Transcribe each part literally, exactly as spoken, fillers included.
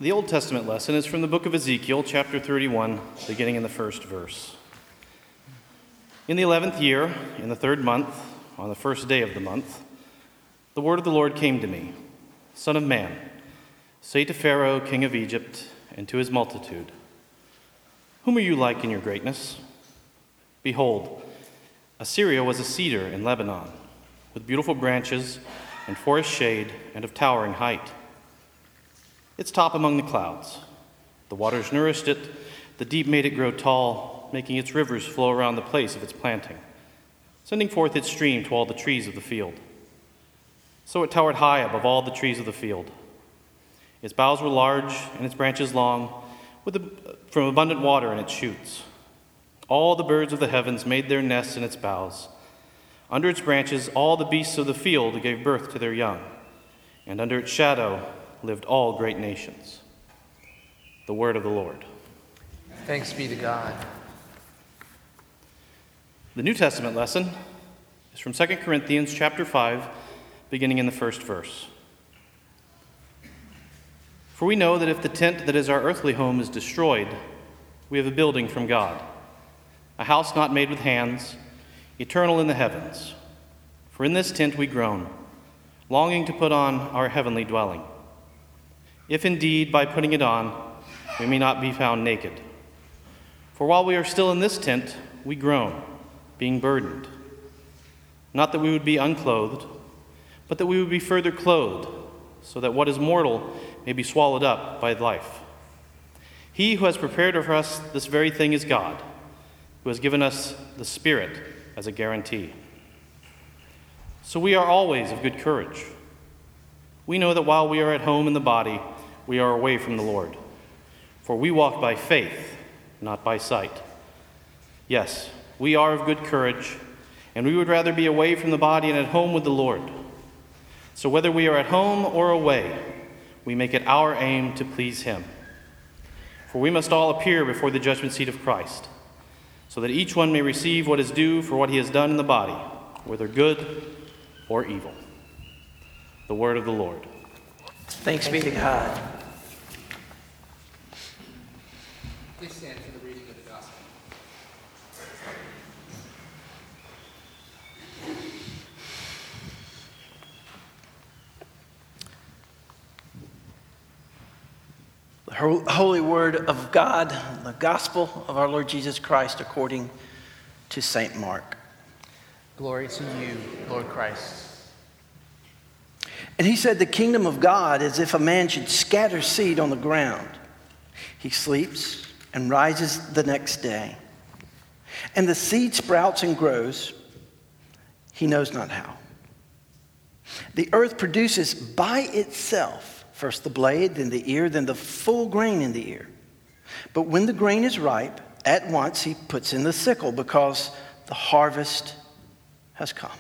The Old Testament lesson is from the book of Ezekiel, chapter thirty-one, beginning in the first verse. In the eleventh year, in the third month, on the first day of the month, the word of the Lord came to me, Son of man, say to Pharaoh, king of Egypt, and to his multitude, whom are you like in your greatness? Behold, Assyria was a cedar in Lebanon, with beautiful branches and forest shade and of towering height. Its top among the clouds. The waters nourished it, the deep made it grow tall, making its rivers flow around the place of its planting, sending forth its stream to all the trees of the field. So it towered high above all the trees of the field. Its boughs were large and its branches long, with a, from abundant water in its shoots. All the birds of the heavens made their nests in its boughs. Under its branches all the beasts of the field gave birth to their young, and under its shadow lived all great nations. The word of the Lord. Thanks be to God. The New Testament lesson is from Second Corinthians chapter five, beginning in the first verse. For we know that if the tent that is our earthly home is destroyed, we have a building from God, a house not made with hands, eternal in the heavens. For in this tent we groan, longing to put on our heavenly dwelling, if indeed by putting it on we may not be found naked. For while we are still in this tent, we groan, being burdened. Not that we would be unclothed, but that we would be further clothed, so that what is mortal may be swallowed up by life. He who has prepared for us this very thing is God, who has given us the Spirit as a guarantee. So we are always of good courage. We know that while we are at home in the body, we are away from the Lord. For we walk by faith, not by sight. Yes, we are of good courage, and we would rather be away from the body and at home with the Lord. So whether we are at home or away, we make it our aim to please him. For we must all appear before the judgment seat of Christ, so that each one may receive what is due for what he has done in the body, whether good or evil. The word of the Lord. Thanks be to God. Please stand for the reading of the gospel. The holy word of God, the gospel of our Lord Jesus Christ according to Saint Mark. Glory to you, Lord Christ. And he said, the kingdom of God is if a man should scatter seed on the ground. He sleeps and rises the next day. And the seed sprouts and grows. He knows not how. The earth produces by itself first the blade, then the ear, then the full grain in the ear. But when the grain is ripe, at once he puts in the sickle because the harvest has come.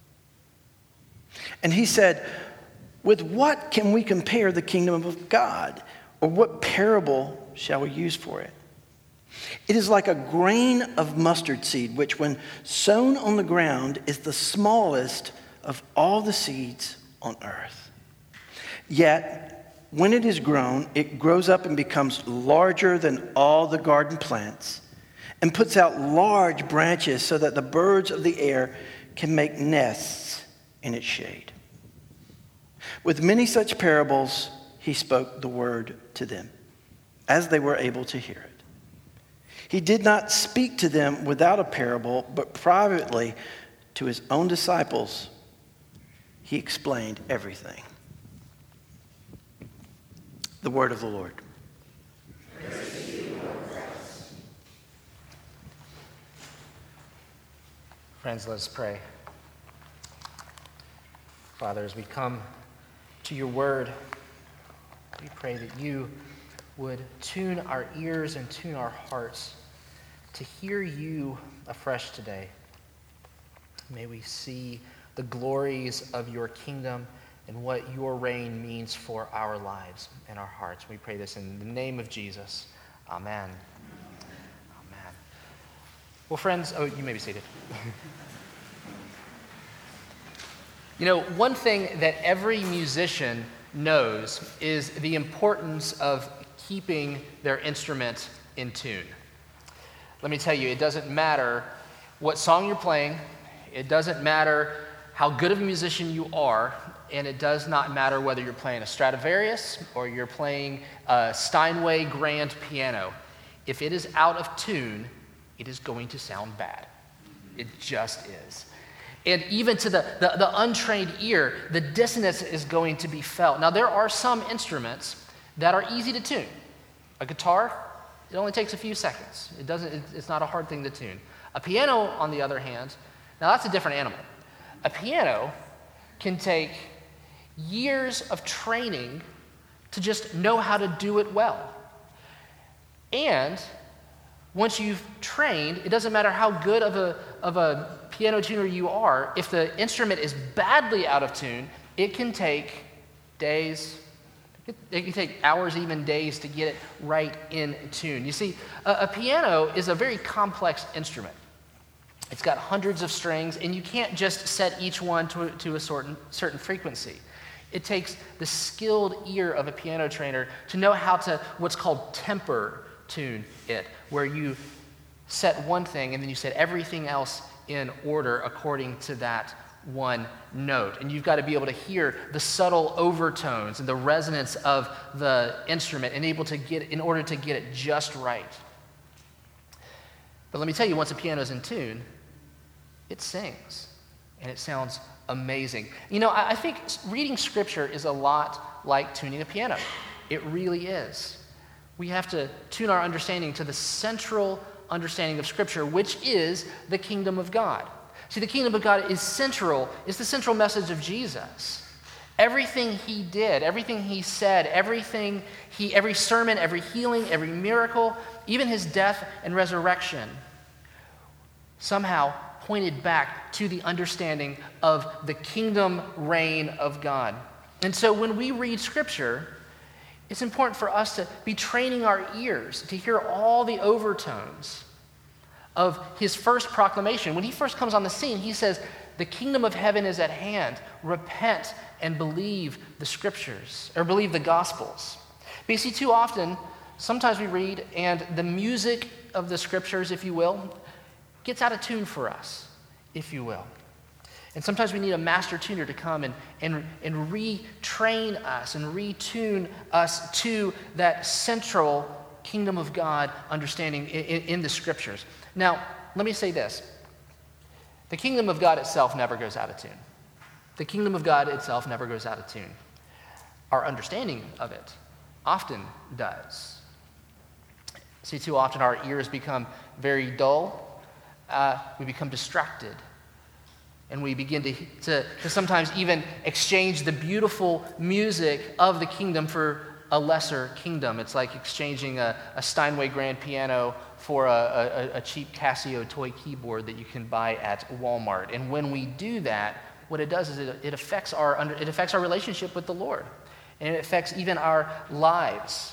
And he said, with what can we compare the kingdom of God? Or what parable shall we use for it? It is like a grain of mustard seed, which when sown on the ground is the smallest of all the seeds on earth. Yet, when it is grown, it grows up and becomes larger than all the garden plants and puts out large branches so that the birds of the air can make nests in its shade. With many such parables, he spoke the word to them, as they were able to hear it. He did not speak to them without a parable, but privately to his own disciples, he explained everything. The word of the Lord. Praise to you, Lord Christ. Friends, let us pray. Father, as we come to your word, we pray that you would tune our ears and tune our hearts to hear you afresh today. May we see the glories of your kingdom and what your reign means for our lives and our hearts. We pray this in the name of Jesus. Amen. Amen. Well, friends, oh, you may be seated. You know, one thing that every musician knows is the importance of keeping their instrument in tune. Let me tell you, it doesn't matter what song you're playing, it doesn't matter how good of a musician you are, and it does not matter whether you're playing a Stradivarius or you're playing a Steinway grand piano. If it is out of tune, it is going to sound bad. It just is. And even to the, the, the untrained ear, the dissonance is going to be felt. Now, there are some instruments that are easy to tune. A guitar, it only takes a few seconds. It doesn't, it, it's not a hard thing to tune. A piano, on the other hand, now that's a different animal. A piano can take years of training to just know how to do it well. And once you've trained, it doesn't matter how good of a, of a piano tuner you are, if the instrument is badly out of tune, it can take days, it, it can take hours, even days to get it right in tune. You see, a, a piano is a very complex instrument. It's got hundreds of strings, and you can't just set each one to, to a certain, certain frequency. It takes the skilled ear of a piano trainer to know how to, what's called temper tune it, where you set one thing and then you set everything else in order according to that one note. And you've got to be able to hear the subtle overtones and the resonance of the instrument and able to get, in order to get it just right. But let me tell you, once a piano's in tune, it sings and it sounds amazing. You know, I, I think reading scripture is a lot like tuning a piano. It really is. We have to tune our understanding to the central understanding of Scripture, which is the kingdom of God. See, the kingdom of God is central, is the central message of Jesus. Everything he did, everything he said, everything he, every sermon, every healing, every miracle, even his death and resurrection, somehow pointed back to the understanding of the kingdom reign of God. And so when we read Scripture, it's important for us to be training our ears to hear all the overtones of his first proclamation. When he first comes on the scene, he says, the kingdom of heaven is at hand. Repent and believe the scriptures, or believe the gospels. But you see, too often, sometimes we read, and the music of the scriptures, if you will, gets out of tune for us, if you will. And sometimes we need a master tuner to come and, and, and retrain us and retune us to that central kingdom of God understanding in, in the scriptures. Now, let me say this. The kingdom of God itself never goes out of tune. The kingdom of God itself never goes out of tune. Our understanding of it often does. See, too often our ears become very dull. Uh, we become distracted. And we begin to, to, to sometimes even exchange the beautiful music of the kingdom for a lesser kingdom. It's like exchanging a, a Steinway grand piano for a, a, a cheap Casio toy keyboard that you can buy at Walmart. And when we do that, what it does is it, it affects our under, it affects our relationship with the Lord. And it affects even our lives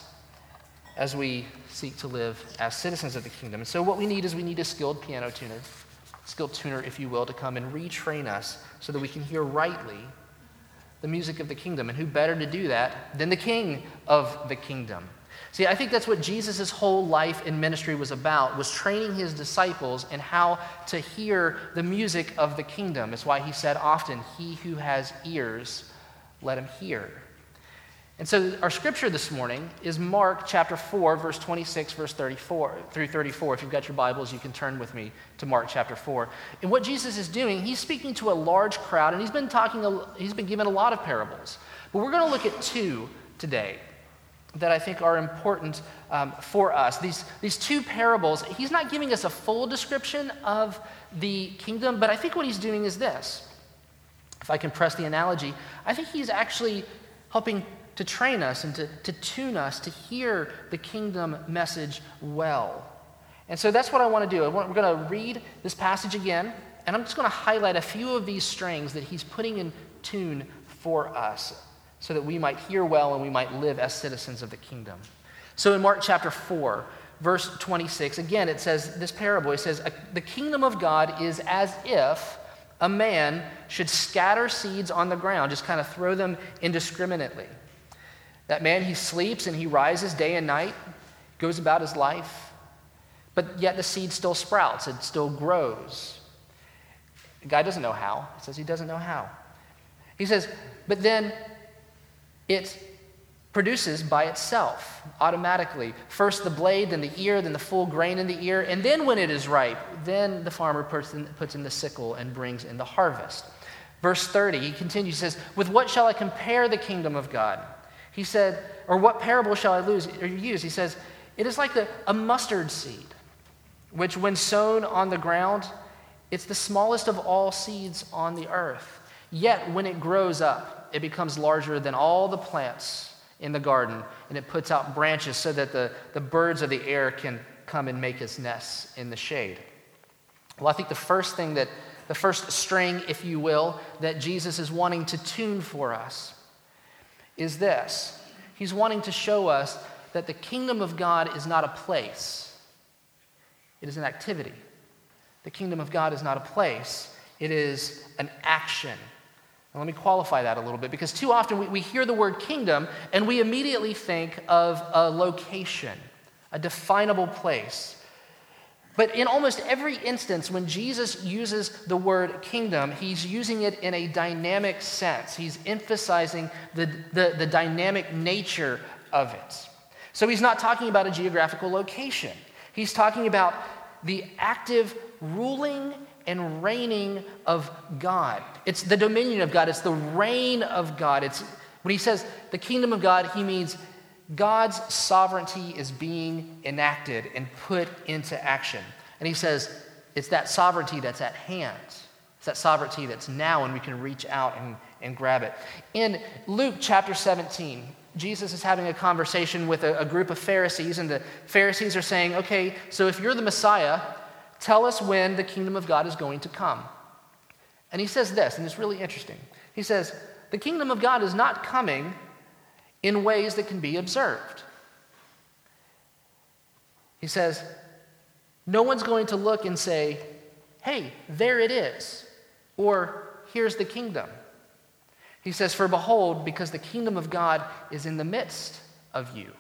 as we seek to live as citizens of the kingdom. And so what we need is we need a skilled piano tuner. skilled tuner, if you will, to come and retrain us so that we can hear rightly the music of the kingdom. And who better to do that than the king of the kingdom? See, I think that's what Jesus' whole life and ministry was about, was training his disciples in how to hear the music of the kingdom. It's why he said often, he who has ears, let him hear. And so our scripture this morning is Mark chapter four, verse twenty-six, verse thirty-four through thirty-four. If you've got your Bibles, you can turn with me to Mark chapter four. And what Jesus is doing, he's speaking to a large crowd, and he's been talking, he's been given a lot of parables. But we're going to look at two today that I think are important um, for us. These, these two parables, he's not giving us a full description of the kingdom, but I think what he's doing is this. If I can press the analogy, I think he's actually helping to train us and to, to tune us to hear the kingdom message well. And so that's what I want to do. I want, we're going to read this passage again, and I'm just going to highlight a few of these strings that he's putting in tune for us so that we might hear well and we might live as citizens of the kingdom. So in Mark chapter four, verse twenty-six, again it says, this parable, it says, the kingdom of God is as if a man should scatter seeds on the ground, just kind of throw them indiscriminately. That man, he sleeps and he rises day and night, goes about his life, but yet the seed still sprouts, it still grows. The guy doesn't know how. He says he doesn't know how. He says, but then it produces by itself, automatically. First the blade, then the ear, then the full grain in the ear, and then when it is ripe, then the farmer puts in, puts in the sickle and brings in the harvest. Verse thirty, he continues, he says, with what shall I compare the kingdom of God? He said, or what parable shall I lose, or use? He says, it is like the, a mustard seed, which when sown on the ground, it's the smallest of all seeds on the earth. Yet when it grows up, it becomes larger than all the plants in the garden, and it puts out branches so that the, the birds of the air can come and make its nests in the shade. Well, I think the first thing that, the first string, if you will, that Jesus is wanting to tune for us is this. He's wanting to show us that the kingdom of God is not a place. It is an activity. The kingdom of God is not a place. It is an action. Now, let me qualify that a little bit, because too often we, we hear the word kingdom and we immediately think of a location, a definable place. But in almost every instance when Jesus uses the word kingdom, he's using it in a dynamic sense. He's emphasizing the, the, the dynamic nature of it. So he's not talking about a geographical location. He's talking about the active ruling and reigning of God. It's the dominion of God. It's the reign of God. It's when he says the kingdom of God, he means God's sovereignty is being enacted and put into action. And he says it's that sovereignty that's at hand. It's that sovereignty that's now, and we can reach out and, and grab it. In Luke chapter seventeen, Jesus is having a conversation with a, a group of Pharisees, and the Pharisees are saying, okay, so if you're the Messiah, tell us when the kingdom of God is going to come. And he says this, and it's really interesting. He says, the kingdom of God is not coming in ways that can be observed. He says, no one's going to look and say, hey, there it is, or here's the kingdom. He says, for behold, because the kingdom of God is in the midst of you.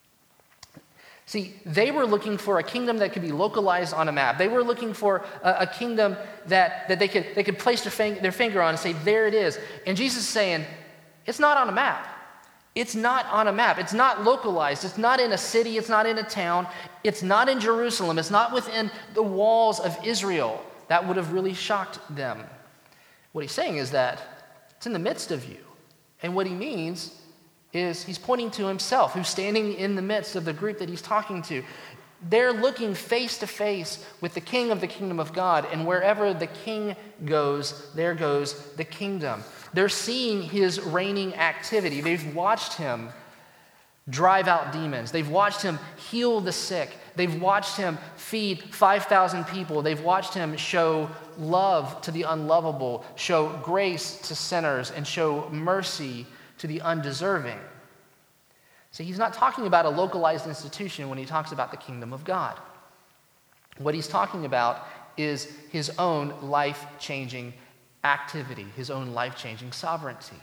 See, they were looking for a kingdom that could be localized on a map. They were looking for a, a kingdom that, that they could they could place their, fing, their finger on and say, there it is. And Jesus is saying, it's not on a map. It's not on a map. It's not localized. It's not in a city. It's not in a town. It's not in Jerusalem. It's not within the walls of Israel. That would have really shocked them. What he's saying is that it's in the midst of you. And what he means is he's pointing to himself, who's standing in the midst of the group that he's talking to. They're looking face to face with the king of the kingdom of God, and wherever the king goes, there goes the kingdom. They're seeing his reigning activity. They've watched him drive out demons. They've watched him heal the sick. They've watched him feed five thousand people. They've watched him show love to the unlovable, show grace to sinners, and show mercy to the undeserving. See, he's not talking about a localized institution when he talks about the kingdom of God. What he's talking about is his own life-changing activity, his own life-changing sovereignty.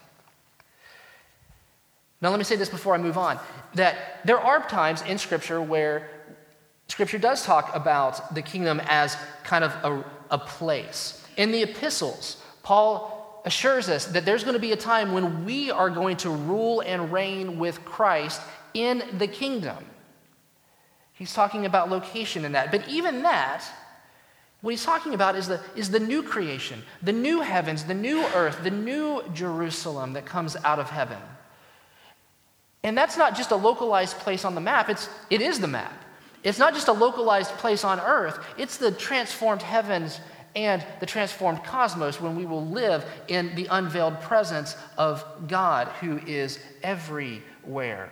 Now, let me say this before I move on, that there are times in Scripture where Scripture does talk about the kingdom as kind of a, a place. In the epistles, Paul assures us that there's going to be a time when we are going to rule and reign with Christ in the kingdom. He's talking about location in that. But even that, what he's talking about is the, is the new creation, the new heavens, the new earth, the new Jerusalem that comes out of heaven. And that's not just a localized place on the map, it's, it is the map. It's not just a localized place on earth, it's the transformed heavens and the transformed cosmos when we will live in the unveiled presence of God who is everywhere.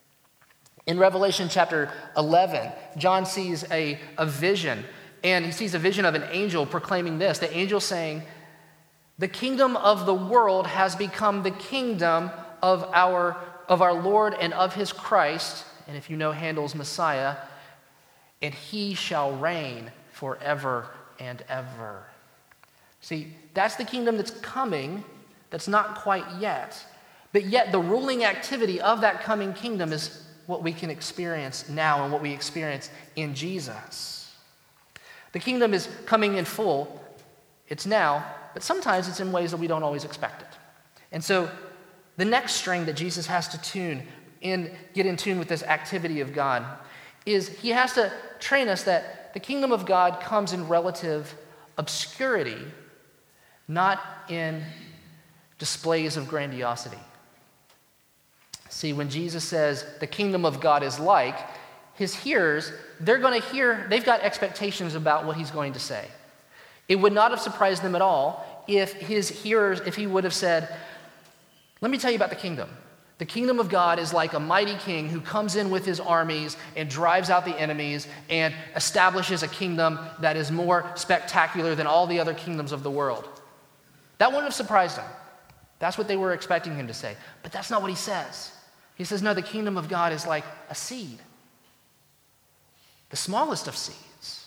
In Revelation chapter eleven, John sees a, a vision, and he sees a vision of an angel proclaiming this. The angel saying, the kingdom of the world has become the kingdom of our, of our Lord and of his Christ, and if you know Handel's Messiah, and he shall reign forever and ever. See, that's the kingdom that's coming, that's not quite yet. But yet the ruling activity of that coming kingdom is what we can experience now and what we experience in Jesus. The kingdom is coming in full. It's now, but sometimes it's in ways that we don't always expect it. And so the next string that Jesus has to tune in, get in tune with this activity of God, is he has to train us that the kingdom of God comes in relative obscurity, not in displays of grandiosity. See, when Jesus says the kingdom of God is like, his hearers, they're going to hear, they've got expectations about what he's going to say. It would not have surprised them at all if his hearers, if he would have said, let me tell you about the kingdom. The kingdom of God is like a mighty king who comes in with his armies and drives out the enemies and establishes a kingdom that is more spectacular than all the other kingdoms of the world. That wouldn't have surprised them. That's what they were expecting him to say. But that's not what he says. He says, no, the kingdom of God is like a seed, the smallest of seeds.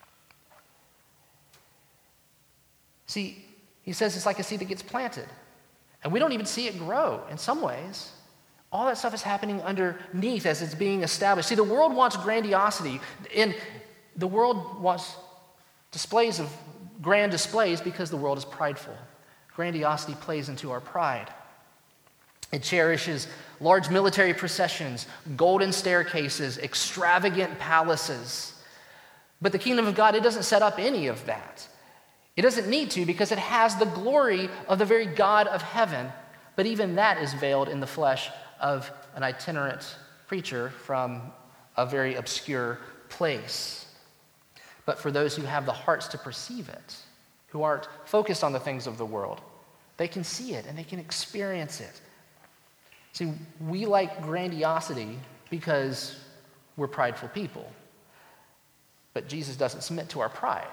See, he says it's like a seed that gets planted, and we don't even see it grow in some ways. All that stuff is happening underneath as it's being established. See, the world wants grandiosity, and the world wants displays of grand displays because the world is prideful. Grandiosity plays into our pride. It cherishes large military processions, golden staircases, extravagant palaces. But the kingdom of God, it doesn't set up any of that. It doesn't need to because it has the glory of the very God of heaven. But even that is veiled in the flesh of an itinerant preacher from a very obscure place. But for those who have the hearts to perceive it, who aren't focused on the things of the world, they can see it and they can experience it. See, we like grandiosity because we're prideful people. But Jesus doesn't submit to our pride.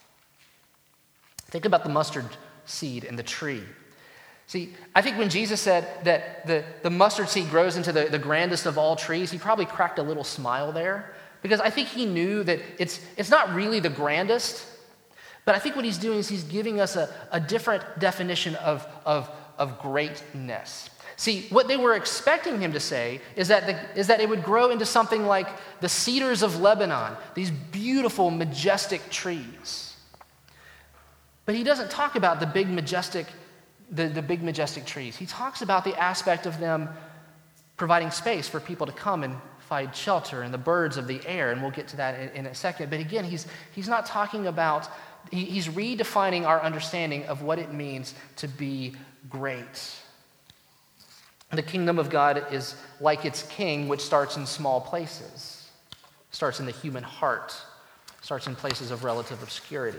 Think about the mustard seed and the tree. See, I think when Jesus said that the, the mustard seed grows into the, the grandest of all trees, he probably cracked a little smile there, because I think he knew that it's, it's not really the grandest, but I think what he's doing is he's giving us a, a different definition of, of, of greatness. See, what they were expecting him to say is that, the, is that it would grow into something like the cedars of Lebanon, these beautiful, majestic trees. But he doesn't talk about the big, majestic, the, the big, majestic trees. He talks about the aspect of them providing space for people to come and find shelter and the birds of the air, and we'll get to that in, in a second. But again, he's, he's not talking about, he, he's redefining our understanding of what it means to be great. The kingdom of God is like its king, which starts in small places, starts in the human heart, starts in places of relative obscurity.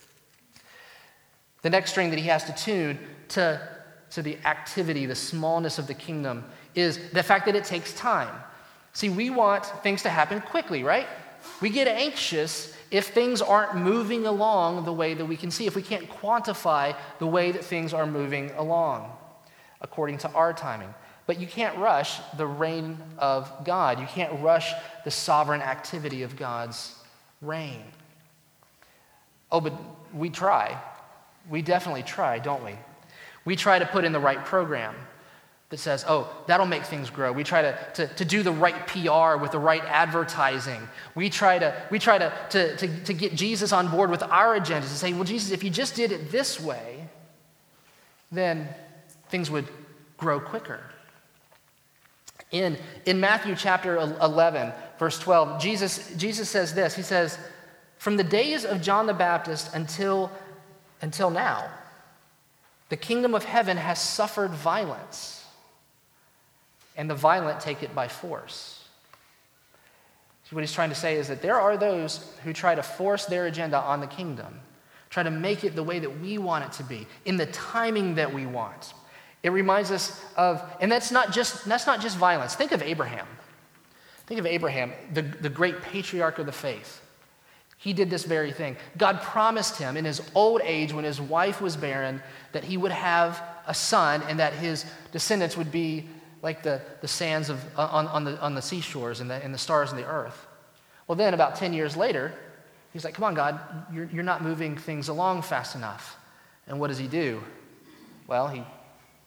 The next string that he has to tune to, to the activity, the smallness of the kingdom, is the fact that it takes time. See, we want things to happen quickly, right? We get anxious if things aren't moving along the way that we can see, if we can't quantify the way that things are moving along according to our timing. But you can't rush the reign of God. You can't rush the sovereign activity of God's reign. Oh, but we try. We definitely try, don't we? We try to put in the right program that says, oh, that'll make things grow. We try to, to, to do the right P R with the right advertising. We try to we try to, to, to, to get Jesus on board with our agendas and say, well, Jesus, if you just did it this way, then things would grow quicker. In, in Matthew chapter eleven, verse twelve, Jesus, Jesus says this. He says, from the days of John the Baptist until, until now, the kingdom of heaven has suffered violence, and the violent take it by force. So what he's trying to say is that there are those who try to force their agenda on the kingdom, try to make it the way that we want it to be, in the timing that we want. It reminds us of, and that's not just that's not just violence. Think of Abraham. Think of Abraham, the, the great patriarch of the faith. He did this very thing. God promised him in his old age, when his wife was barren, that he would have a son and that his descendants would be like the, the sands of, on, on, the, on the seashores and the, and the stars in the earth. Well, then about ten years later, he's like, come on, God, you're, you're not moving things along fast enough. And what does he do? Well, he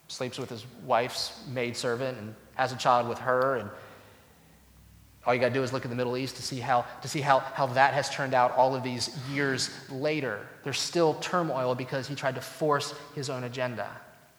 sleeps with his wife's maidservant and has a child with her, and all you got to do is look at the Middle East to see how to see how, how that has turned out all of these years later. There's still turmoil because he tried to force his own agenda.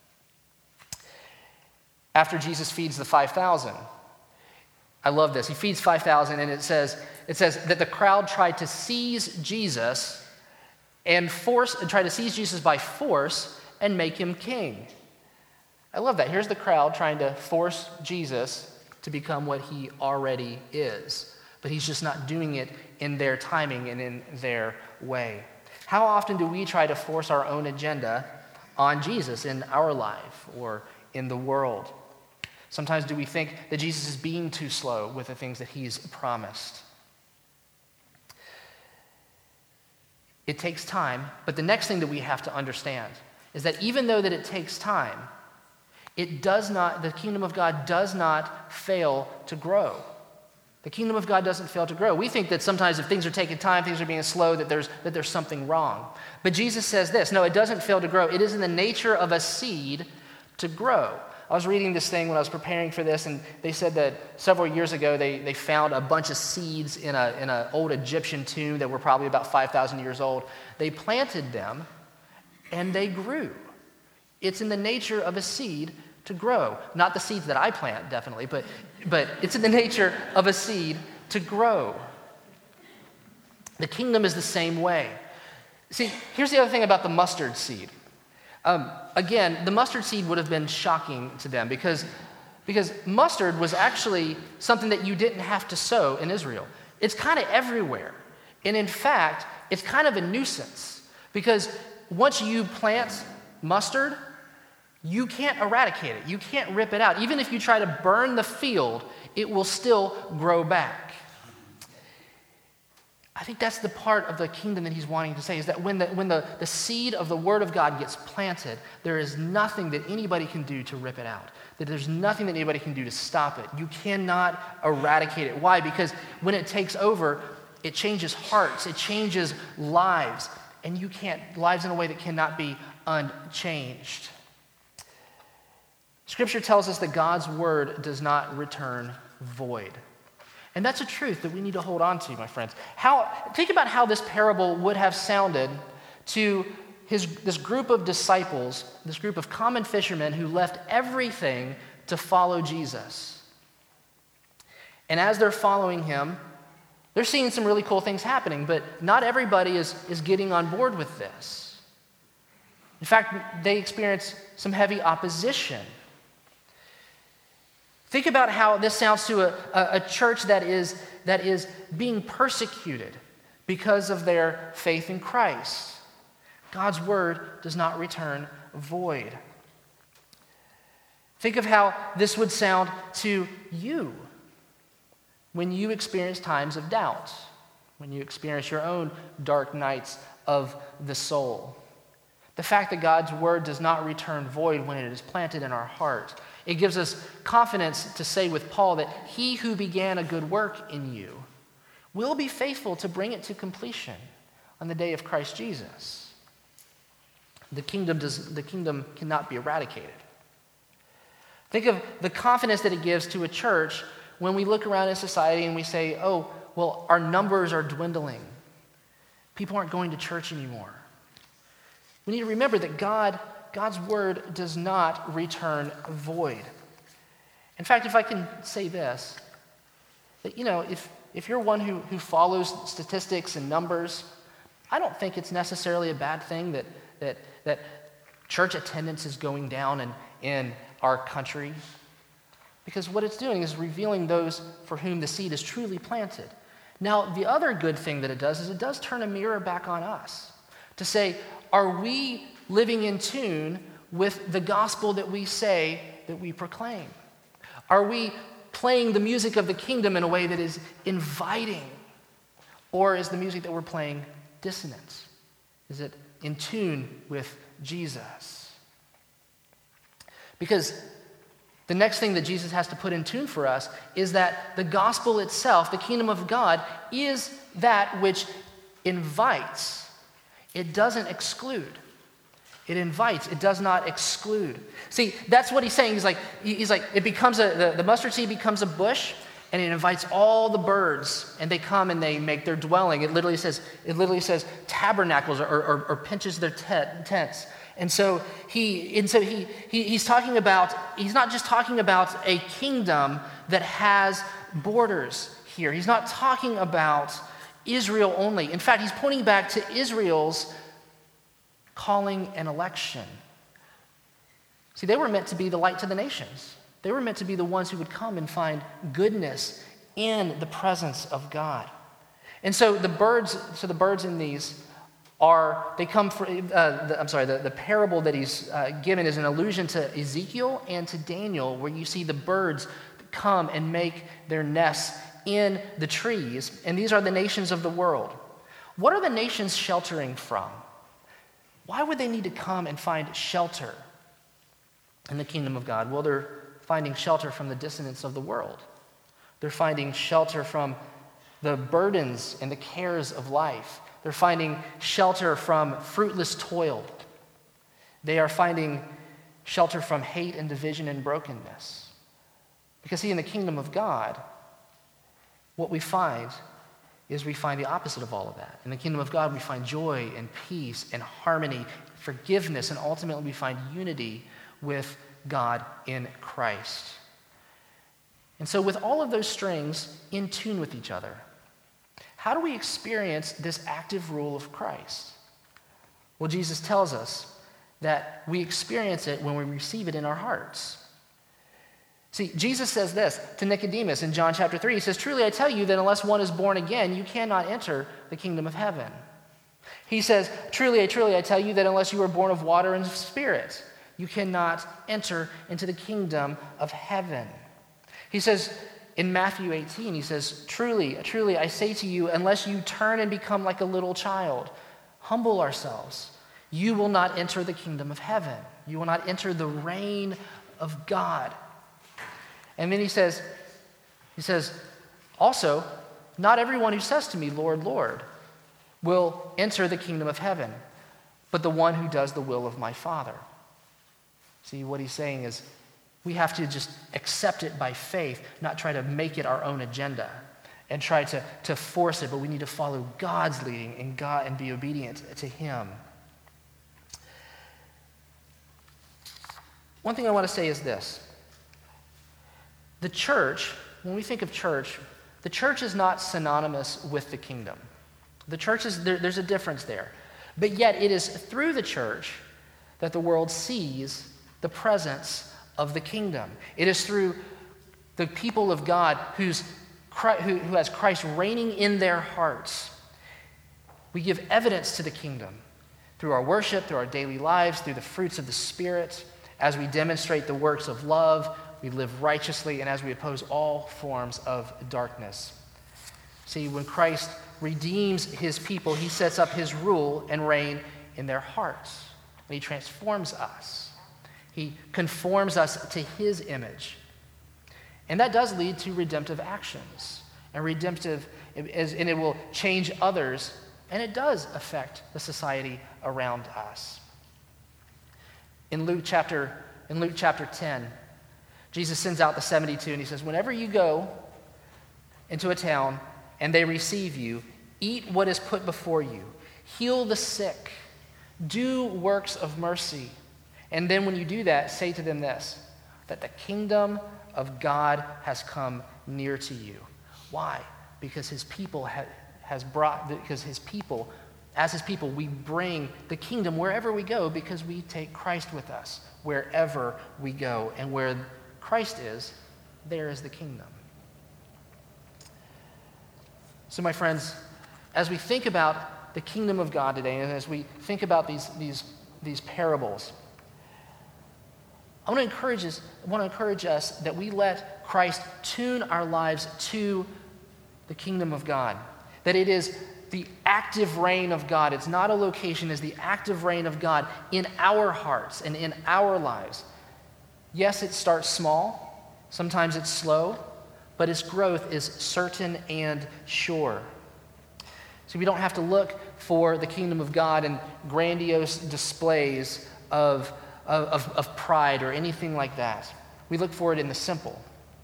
After Jesus feeds the five thousand, I love this. He feeds five thousand, and it says it says that the crowd tried to seize Jesus and force and try to seize Jesus by force and make him king. I love that. Here's the crowd trying to force Jesus to become what he already is, but he's just not doing it in their timing and in their way. How often do we try to force our own agenda on Jesus in our life or in the world? Sometimes do we think that Jesus is being too slow with the things that he's promised? It takes time, but the next thing that we have to understand is that even though that it takes time, it does not, the kingdom of God does not fail to grow. The kingdom of God doesn't fail to grow. We think that sometimes if things are taking time, things are being slow, that there's, that there's something wrong. But Jesus says this, no, it doesn't fail to grow. It is in the nature of a seed to grow. I was reading this thing when I was preparing for this, and they said that several years ago they, they found a bunch of seeds in a in an old Egyptian tomb that were probably about five thousand years old. They planted them, and they grew. It's in the nature of a seed to grow. Not the seeds that I plant, definitely, but, but it's in the nature of a seed to grow. The kingdom is the same way. See, here's the other thing about the mustard seed. Um, again, the mustard seed would have been shocking to them because, because mustard was actually something that you didn't have to sow in Israel. It's kind of everywhere. And in fact, it's kind of a nuisance because once you plant mustard, you can't eradicate it. You can't rip it out. Even if you try to burn the field, it will still grow back. I think that's the part of the kingdom that he's wanting to say, is that when the when the, the seed of the word of God gets planted, there is nothing that anybody can do to rip it out. That there's nothing that anybody can do to stop it. You cannot eradicate it. Why? Because when it takes over, it changes hearts, it changes lives, and you can't, lives in a way that cannot be unchanged. Scripture tells us that God's word does not return void. And that's a truth that we need to hold on to, my friends. How, think about how this parable would have sounded to his, this group of disciples, this group of common fishermen who left everything to follow Jesus. And as they're following him, they're seeing some really cool things happening, but not everybody is, is getting on board with this. In fact, they experience some heavy opposition. Think about how this sounds to a, a, a church that is, that is being persecuted because of their faith in Christ. God's word does not return void. Think of how this would sound to you when you experience times of doubt, when you experience your own dark nights of the soul. The fact that God's word does not return void when it is planted in our heart. It gives us confidence to say with Paul that he who began a good work in you will be faithful to bring it to completion on the day of Christ Jesus. The kingdom does, the kingdom cannot be eradicated. Think of the confidence that it gives to a church when we look around in society and we say, oh, well, our numbers are dwindling. People aren't going to church anymore. We need to remember that God God's word does not return void. In fact, if I can say this, that, you know, if, if you're one who, who follows statistics and numbers, I don't think it's necessarily a bad thing that, that, that church attendance is going down in, in our country, because what it's doing is revealing those for whom the seed is truly planted. Now, the other good thing that it does is it does turn a mirror back on us to say, are we living in tune with the gospel that we say that we proclaim? Are we playing the music of the kingdom in a way that is inviting? Or is the music that we're playing dissonant? Is it in tune with Jesus? Because the next thing that Jesus has to put in tune for us is that the gospel itself, the kingdom of God, is that which invites. It doesn't exclude. It invites. It does not exclude. See, that's what he's saying. He's like, he's like, it becomes a, the, the mustard seed becomes a bush, and it invites all the birds, and they come and they make their dwelling. It literally says, it literally says tabernacles or, or, or pinches their te- tents. And so he, and so he, he, he's talking about, he's not just talking about a kingdom that has borders here. He's not talking about Israel only. In fact, he's pointing back to Israel's calling and election. See, they were meant to be the light to the nations. They were meant to be the ones who would come and find goodness in the presence of God. And so the birds, so the birds in these are, they come from, uh, the, I'm sorry, the, the parable that he's uh, given is an allusion to Ezekiel and to Daniel, where you see the birds come and make their nests in the trees. And these are the nations of the world. What are the nations sheltering from? Why would they need to come and find shelter in the kingdom of God? Well, they're finding shelter from the dissonance of the world. They're finding shelter from the burdens and the cares of life. They're finding shelter from fruitless toil. They are finding shelter from hate and division and brokenness. Because see, in the kingdom of God, what we find is we find the opposite of all of that. In the kingdom of God, we find joy and peace and harmony, forgiveness, and ultimately we find unity with God in Christ. And so with all of those strings in tune with each other, how do we experience this active rule of Christ? Well, Jesus tells us that we experience it when we receive it in our hearts. See, Jesus says this to Nicodemus in John chapter three. He says, "Truly I tell you that unless one is born again, you cannot enter the kingdom of heaven." He says, "Truly, truly I tell you that unless you are born of water and spirit, you cannot enter into the kingdom of heaven." He says in Matthew eighteen, he says, "Truly, truly I say to you, unless you turn and become like a little child, humble ourselves, you will not enter the kingdom of heaven. You will not enter the reign of God." And then he says, he says, also, "Not everyone who says to me, 'Lord, Lord,' will enter the kingdom of heaven, but the one who does the will of my Father." See, what he's saying is we have to just accept it by faith, not try to make it our own agenda and try to, to force it, but we need to follow God's leading and God and be obedient to him. One thing I want to say is this. The church, when we think of church, the church is not synonymous with the kingdom. The church is, there, there's a difference there. But yet it is through the church that the world sees the presence of the kingdom. It is through the people of God who's, who, who has Christ reigning in their hearts. We give evidence to the kingdom through our worship, through our daily lives, through the fruits of the Spirit, as we demonstrate the works of love, we live righteously, and as we oppose all forms of darkness. See, when Christ redeems his people, he sets up his rule and reign in their hearts. And he transforms us. He conforms us to his image. And that does lead to redemptive actions. And redemptive, and it will change others, and it does affect the society around us. In Luke chapter, in Luke chapter ten, Jesus sends out the seventy-two, and he says, "Whenever you go into a town and they receive you, eat what is put before you, heal the sick, do works of mercy. And then when you do that, say to them this, that the kingdom of God has come near to you." Why? Because his people ha- has brought, because his people, as his people, we bring the kingdom wherever we go because we take Christ with us wherever we go. And where Christ is, there is the kingdom. So my friends, as we think about the kingdom of God today, and as we think about these, these, these parables, I want to encourage us, I want to encourage us that we let Christ tune our lives to the kingdom of God. That it is the active reign of God. It's not a location, it's the active reign of God in our hearts and in our lives. Yes, it starts small. Sometimes it's slow, but its growth is certain and sure. So we don't have to look for the kingdom of God in grandiose displays of, of, of pride or anything like that. We look for it in the simple.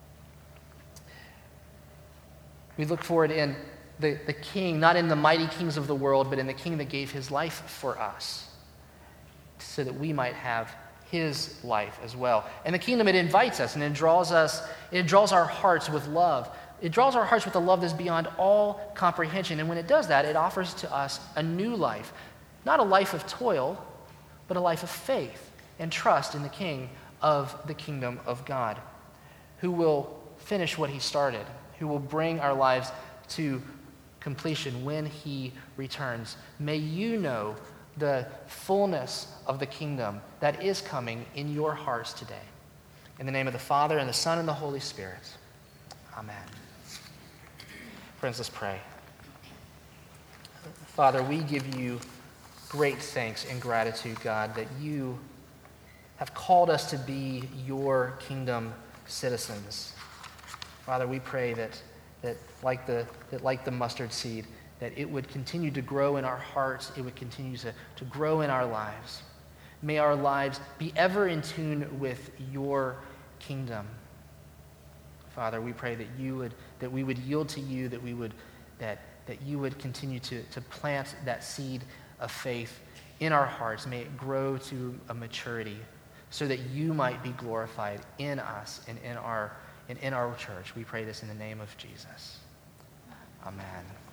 We look for it in the, the king, not in the mighty kings of the world, but in the king that gave his life for us so that we might have his life as well. And the kingdom, it invites us and it draws us, it draws our hearts with love. It draws our hearts with a love that's beyond all comprehension. And when it does that, it offers to us a new life. Not a life of toil, but a life of faith and trust in the King of the kingdom of God, who will finish what he started, who will bring our lives to completion when he returns. May you know the fullness of the kingdom that is coming in your hearts today. In the name of the Father, and the Son, and the Holy Spirit. Amen. Friends, let's pray. Father, we give you great thanks and gratitude, God, that you have called us to be your kingdom citizens. Father, we pray that, that, like the, that like the mustard seed, that it would continue to grow in our hearts, it would continue to, to grow in our lives. May our lives be ever in tune with your kingdom. Father, we pray that you would, that we would yield to you, that we would, that, that you would continue to, to plant that seed of faith in our hearts. May it grow to a maturity so that you might be glorified in us and in our, and in our church. We pray this in the name of Jesus. Amen.